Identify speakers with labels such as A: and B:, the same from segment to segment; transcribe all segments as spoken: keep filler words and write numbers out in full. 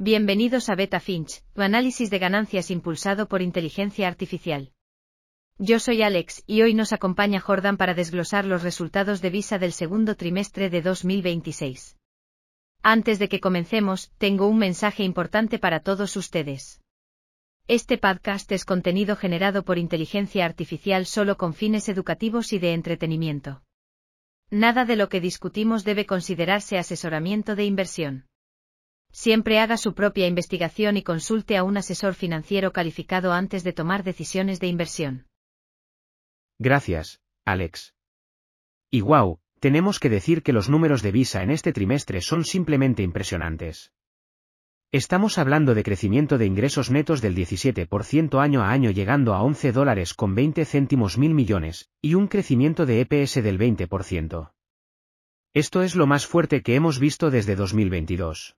A: Bienvenidos a Beta Finch, tu análisis de ganancias impulsado por inteligencia artificial. Yo soy Alex y hoy nos acompaña Jordan para desglosar los resultados de Visa del segundo trimestre de dos mil veintiséis. Antes de que comencemos, tengo un mensaje importante para todos ustedes. Este podcast es contenido generado por inteligencia artificial solo con fines educativos y de entretenimiento. Nada de lo que discutimos debe considerarse asesoramiento de inversión. Siempre haga su propia investigación y consulte a un asesor financiero calificado antes de tomar decisiones de inversión.
B: Gracias, Alex. Y wow, tenemos que decir que los números de Visa en este trimestre son simplemente impresionantes. Estamos hablando de crecimiento de ingresos netos del diecisiete por ciento año a año llegando a once dólares con veinte céntimos mil millones, y un crecimiento de E P S del veinte por ciento. Esto es lo más fuerte que hemos visto desde dos mil veintidós.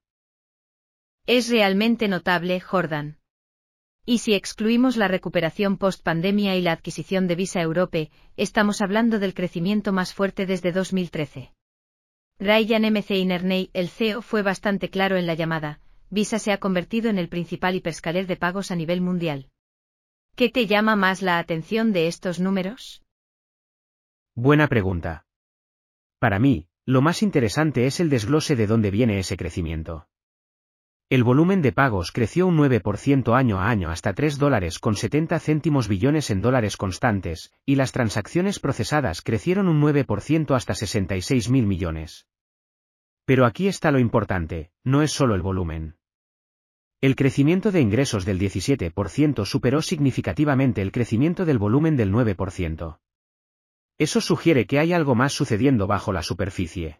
A: Es realmente notable, Jordan. Y si excluimos la recuperación post-pandemia y la adquisición de Visa Europe, estamos hablando del crecimiento más fuerte desde dos mil trece. Ryan McInerney, el C E O, fue bastante claro en la llamada: Visa se ha convertido en el principal hiperscaler de pagos a nivel mundial. ¿Qué te llama más la atención de estos números?
B: Buena pregunta. Para mí, lo más interesante es el desglose de dónde viene ese crecimiento. El volumen de pagos creció un nueve por ciento año a año hasta tres dólares con setenta céntimos billones en dólares constantes, y las transacciones procesadas crecieron un nueve por ciento hasta sesenta y seis mil millones. Pero aquí está lo importante, no es solo el volumen. El crecimiento de ingresos del diecisiete por ciento superó significativamente el crecimiento del volumen del nueve por ciento. Eso sugiere que hay algo más sucediendo bajo la superficie.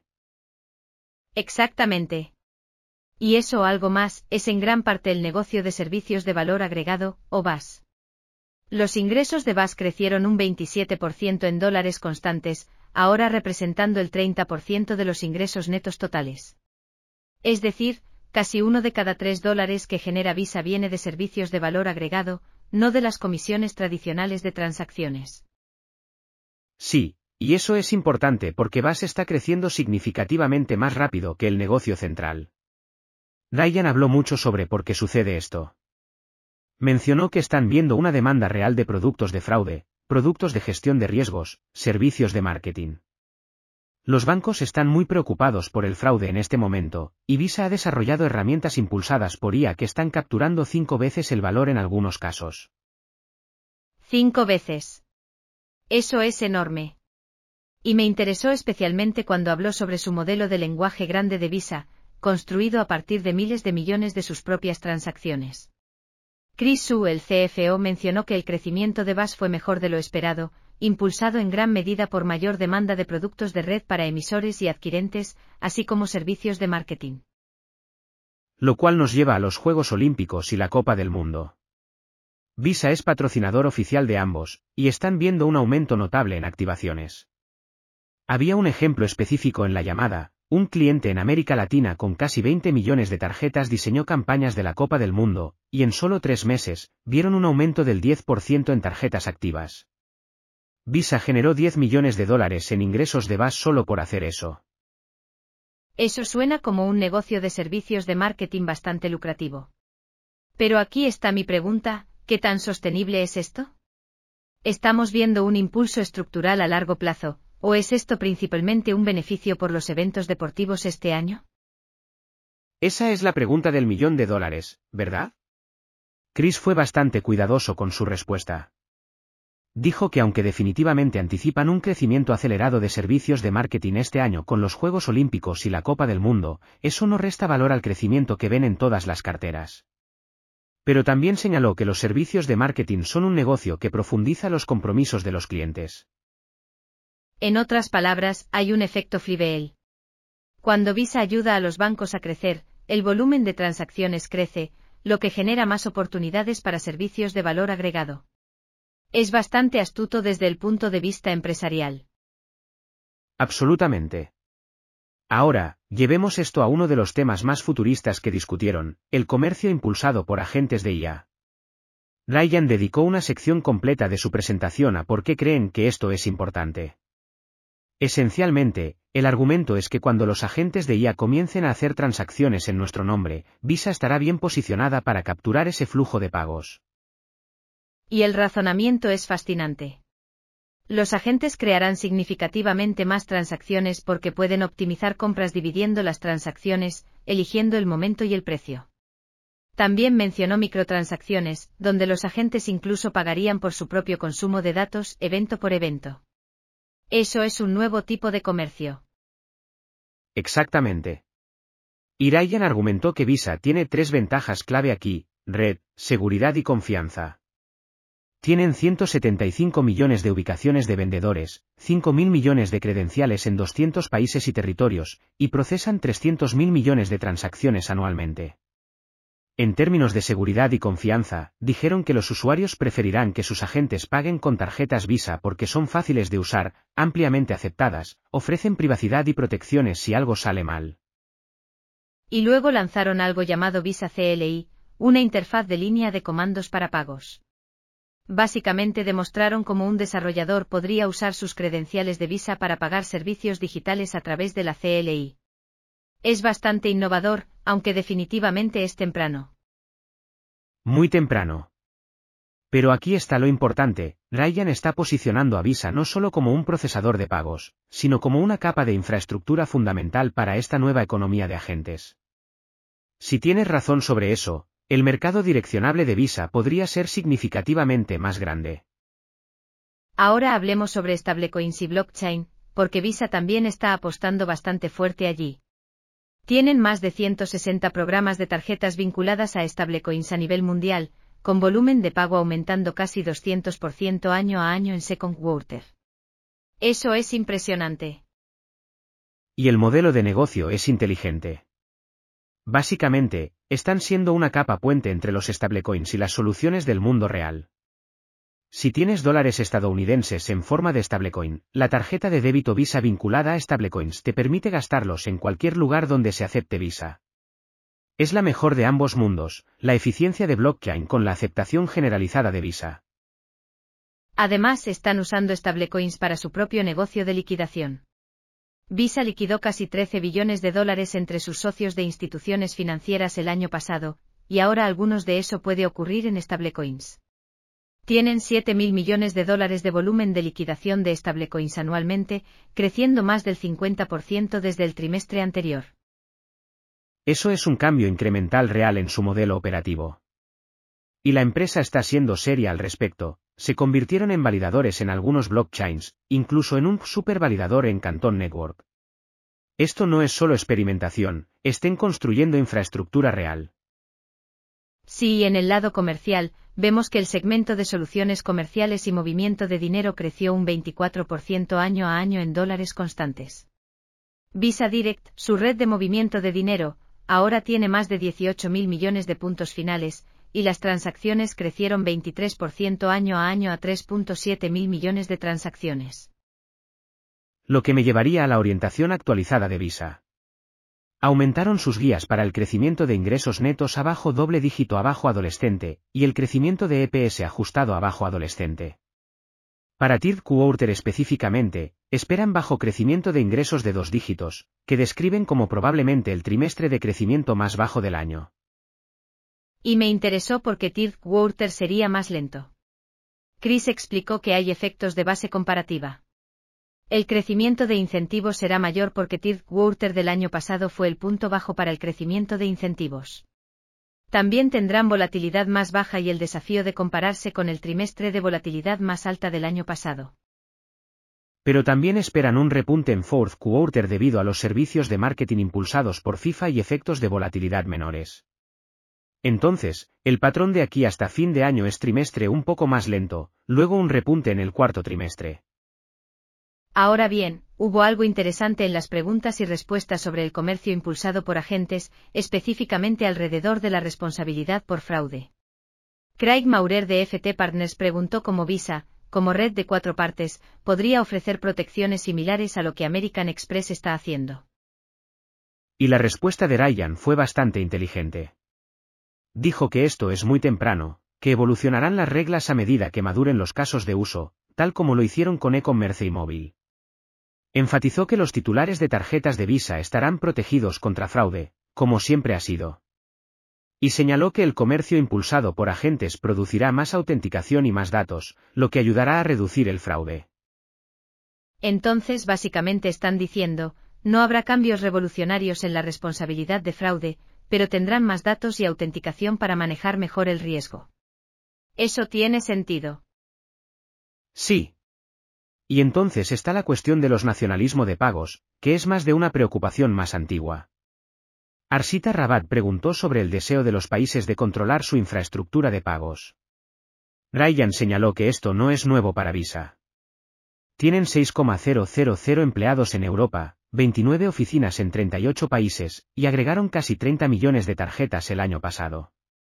A: Exactamente. Y eso algo más es en gran parte el negocio de servicios de valor agregado, o V A S. Los ingresos de V A S crecieron un veintisiete por ciento en dólares constantes, ahora representando el treinta por ciento de los ingresos netos totales. Es decir, casi uno de cada tres dólares que genera Visa viene de servicios de valor agregado, no de las comisiones tradicionales de transacciones.
B: Sí, y eso es importante porque V A S está creciendo significativamente más rápido que el negocio central. Ryan habló mucho sobre por qué sucede esto. Mencionó que están viendo una demanda real de productos de fraude, productos de gestión de riesgos, servicios de marketing. Los bancos están muy preocupados por el fraude en este momento, y Visa ha desarrollado herramientas impulsadas por I A que están capturando cinco veces el valor en algunos casos.
A: Cinco veces. Eso es enorme. Y me interesó especialmente cuando habló sobre su modelo de lenguaje grande de Visa, construido a partir de miles de millones de sus propias transacciones. Chris Su, el C F O, mencionó que el crecimiento de V A S fue mejor de lo esperado, impulsado en gran medida por mayor demanda de productos de red para emisores y adquirentes, así como servicios de marketing.
B: Lo cual nos lleva a los Juegos Olímpicos y la Copa del Mundo. Visa es patrocinador oficial de ambos, y están viendo un aumento notable en activaciones. Había un ejemplo específico en la llamada. Un cliente en América Latina con casi veinte millones de tarjetas diseñó campañas de la Copa del Mundo, y en solo tres meses, vieron un aumento del diez por ciento en tarjetas activas. Visa generó diez millones de dólares en ingresos de V A S solo por hacer eso.
A: Eso suena como un negocio de servicios de marketing bastante lucrativo. Pero aquí está mi pregunta, ¿qué tan sostenible es esto? ¿Estamos viendo un impulso estructural a largo plazo? ¿O es esto principalmente un beneficio por los eventos deportivos este año?
B: Esa es la pregunta del millón de dólares, ¿verdad? Chris fue bastante cuidadoso con su respuesta. Dijo que aunque definitivamente anticipan un crecimiento acelerado de servicios de marketing este año con los Juegos Olímpicos y la Copa del Mundo, eso no resta valor al crecimiento que ven en todas las carteras. Pero también señaló que los servicios de marketing son un negocio que profundiza los compromisos de los clientes.
A: En otras palabras, hay un efecto flywheel. Cuando Visa ayuda a los bancos a crecer, el volumen de transacciones crece, lo que genera más oportunidades para servicios de valor agregado. Es bastante astuto desde el punto de vista empresarial.
B: Absolutamente. Ahora, llevemos esto a uno de los temas más futuristas que discutieron, el comercio impulsado por agentes de I A. Ryan dedicó una sección completa de su presentación a por qué creen que esto es importante. Esencialmente, el argumento es que cuando los agentes de I A comiencen a hacer transacciones en nuestro nombre, Visa estará bien posicionada para capturar ese flujo de pagos.
A: Y el razonamiento es fascinante. Los agentes crearán significativamente más transacciones porque pueden optimizar compras dividiendo las transacciones, eligiendo el momento y el precio. También mencionó microtransacciones, donde los agentes incluso pagarían por su propio consumo de datos, evento por evento. Eso es un nuevo tipo de comercio.
B: Exactamente. Y Ryan argumentó que Visa tiene tres ventajas clave aquí: red, seguridad y confianza. Tienen ciento setenta y cinco millones de ubicaciones de vendedores, cinco mil millones de credenciales en doscientos países y territorios, y procesan trescientos mil millones de transacciones anualmente. En términos de seguridad y confianza, dijeron que los usuarios preferirán que sus agentes paguen con tarjetas Visa porque son fáciles de usar, ampliamente aceptadas, ofrecen privacidad y protecciones si algo sale mal.
A: Y luego lanzaron algo llamado Visa C L I, una interfaz de línea de comandos para pagos. Básicamente demostraron cómo un desarrollador podría usar sus credenciales de Visa para pagar servicios digitales a través de la C L I. Es bastante innovador, aunque definitivamente es temprano.
B: Muy temprano. Pero aquí está lo importante: Ryan está posicionando a Visa no solo como un procesador de pagos, sino como una capa de infraestructura fundamental para esta nueva economía de agentes. Si tienes razón sobre eso, el mercado direccionable de Visa podría ser significativamente más grande.
A: Ahora hablemos sobre stablecoins y blockchain, porque Visa también está apostando bastante fuerte allí. Tienen más de ciento sesenta programas de tarjetas vinculadas a stablecoins a nivel mundial, con volumen de pago aumentando casi doscientos por ciento año a año en second quarter. Eso es impresionante.
B: Y el modelo de negocio es inteligente. Básicamente, están siendo una capa puente entre los stablecoins y las soluciones del mundo real. Si tienes dólares estadounidenses en forma de stablecoin, la tarjeta de débito Visa vinculada a stablecoins te permite gastarlos en cualquier lugar donde se acepte Visa. Es la mejor de ambos mundos, la eficiencia de blockchain con la aceptación generalizada de Visa.
A: Además, están usando stablecoins para su propio negocio de liquidación. Visa liquidó casi trece billones de dólares entre sus socios de instituciones financieras el año pasado, y ahora algunos de eso puede ocurrir en stablecoins. Tienen siete mil millones de dólares de volumen de liquidación de stablecoins anualmente, creciendo más del cincuenta por ciento desde el trimestre anterior.
B: Eso es un cambio incremental real en su modelo operativo. Y la empresa está siendo seria al respecto. Se convirtieron en validadores en algunos blockchains, incluso en un supervalidador en Canton Network. Esto no es solo experimentación, estén construyendo infraestructura real.
A: Sí, y en el lado comercial, vemos que el segmento de soluciones comerciales y movimiento de dinero creció un veinticuatro por ciento año a año en dólares constantes. Visa Direct, su red de movimiento de dinero, ahora tiene más de dieciocho mil millones de puntos finales, y las transacciones crecieron veintitrés por ciento año a año a tres punto siete mil millones de transacciones.
B: Lo que me llevaría a la orientación actualizada de Visa. Aumentaron sus guías para el crecimiento de ingresos netos a bajo doble dígito a bajo adolescente, y el crecimiento de E P S ajustado a bajo adolescente. Para third quarter específicamente, esperan bajo crecimiento de ingresos de dos dígitos, que describen como probablemente el trimestre de crecimiento más bajo del año.
A: Y me interesó porque third quarter sería más lento. Chris explicó que hay efectos de base comparativa. El crecimiento de incentivos será mayor porque third quarter del año pasado fue el punto bajo para el crecimiento de incentivos. También tendrán volatilidad más baja y el desafío de compararse con el trimestre de volatilidad más alta del año pasado.
B: Pero también esperan un repunte en fourth quarter debido a los servicios de marketing impulsados por FIFA y efectos de volatilidad menores. Entonces, el patrón de aquí hasta fin de año es trimestre un poco más lento, luego un repunte en el cuarto trimestre.
A: Ahora bien, hubo algo interesante en las preguntas y respuestas sobre el comercio impulsado por agentes, específicamente alrededor de la responsabilidad por fraude. Craig Maurer de F T Partners preguntó cómo Visa, como red de cuatro partes, podría ofrecer protecciones similares a lo que American Express está haciendo.
B: Y la respuesta de Ryan fue bastante inteligente. Dijo que esto es muy temprano, que evolucionarán las reglas a medida que maduren los casos de uso, tal como lo hicieron con e-commerce y móvil. Enfatizó que los titulares de tarjetas de Visa estarán protegidos contra fraude, como siempre ha sido. Y señaló que el comercio impulsado por agentes producirá más autenticación y más datos, lo que ayudará a reducir el fraude.
A: Entonces básicamente están diciendo, no habrá cambios revolucionarios en la responsabilidad de fraude, pero tendrán más datos y autenticación para manejar mejor el riesgo. ¿Eso tiene sentido?
B: Sí. Y entonces está la cuestión de los nacionalismo de pagos, que es más de una preocupación más antigua. Arshita Rabat preguntó sobre el deseo de los países de controlar su infraestructura de pagos. Ryan señaló que esto no es nuevo para Visa. Tienen seis mil empleados en Europa, veintinueve oficinas en treinta y ocho países, y agregaron casi treinta millones de tarjetas el año pasado.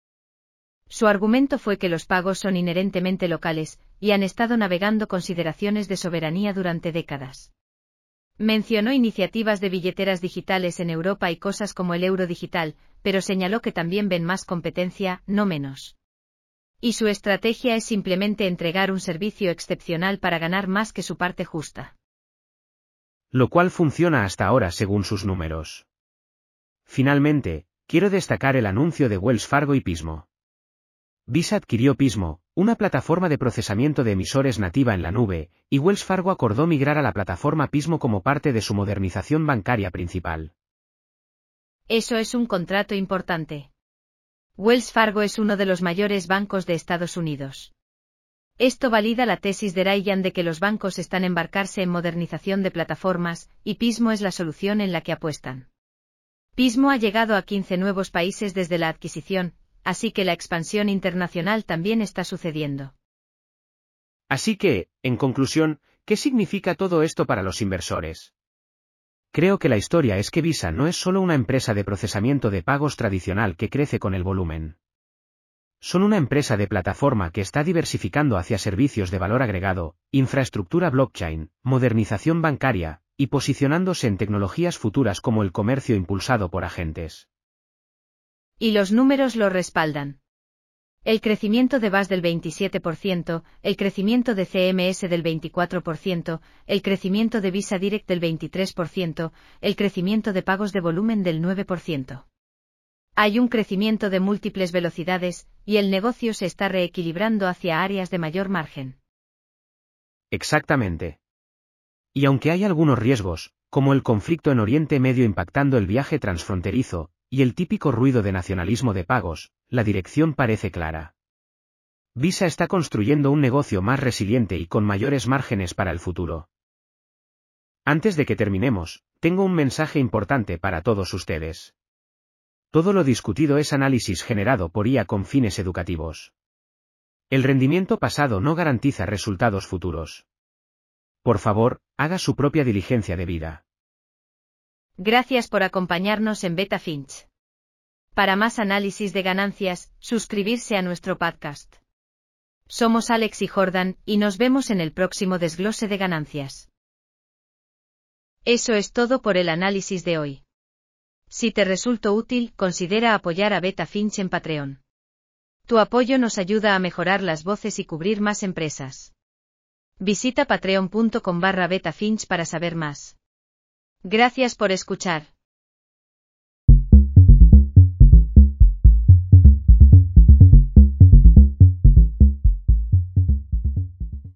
A: Su argumento fue que los pagos son inherentemente locales, y han estado navegando consideraciones de soberanía durante décadas. Mencionó iniciativas de billeteras digitales en Europa y cosas como el euro digital, pero señaló que también ven más competencia, no menos. Y su estrategia es simplemente entregar un servicio excepcional para ganar más que su parte justa.
B: Lo cual funciona hasta ahora según sus números. Finalmente, quiero destacar el anuncio de Wells Fargo y Pismo. Visa adquirió Pismo, una plataforma de procesamiento de emisores nativa en la nube, y Wells Fargo acordó migrar a la plataforma Pismo como parte de su modernización bancaria principal.
A: Eso es un contrato importante. Wells Fargo es uno de los mayores bancos de Estados Unidos. Esto valida la tesis de Ryan de que los bancos están embarcarse en modernización de plataformas, y Pismo es la solución en la que apuestan. Pismo ha llegado a quince nuevos países desde la adquisición, así que la expansión internacional también está sucediendo.
B: Así que, en conclusión, ¿qué significa todo esto para los inversores? Creo que la historia es que Visa no es solo una empresa de procesamiento de pagos tradicional que crece con el volumen. Son una empresa de plataforma que está diversificando hacia servicios de valor agregado, infraestructura blockchain, modernización bancaria, y posicionándose en tecnologías futuras como el comercio impulsado por agentes.
A: Y los números lo respaldan. El crecimiento de V A S del veintisiete por ciento, el crecimiento de C M S del veinticuatro por ciento, el crecimiento de Visa Direct del veintitrés por ciento, el crecimiento de pagos de volumen del nueve por ciento. Hay un crecimiento de múltiples velocidades, y el negocio se está reequilibrando hacia áreas de mayor margen.
B: Exactamente. Y aunque hay algunos riesgos, como el conflicto en Oriente Medio impactando el viaje transfronterizo, y el típico ruido de nacionalismo de pagos, la dirección parece clara. Visa está construyendo un negocio más resiliente y con mayores márgenes para el futuro. Antes de que terminemos, tengo un mensaje importante para todos ustedes. Todo lo discutido es análisis generado por I A con fines educativos. El rendimiento pasado no garantiza resultados futuros. Por favor, haga su propia diligencia debida.
A: Gracias por acompañarnos en Beta Finch. Para más análisis de ganancias, suscribirse a nuestro podcast. Somos Alex y Jordan, y nos vemos en el próximo desglose de ganancias. Eso es todo por el análisis de hoy. Si te resultó útil, considera apoyar a Beta Finch en Patreon. Tu apoyo nos ayuda a mejorar las voces y cubrir más empresas. Visita patreon punto com barra beta finch para saber más. Gracias por escuchar.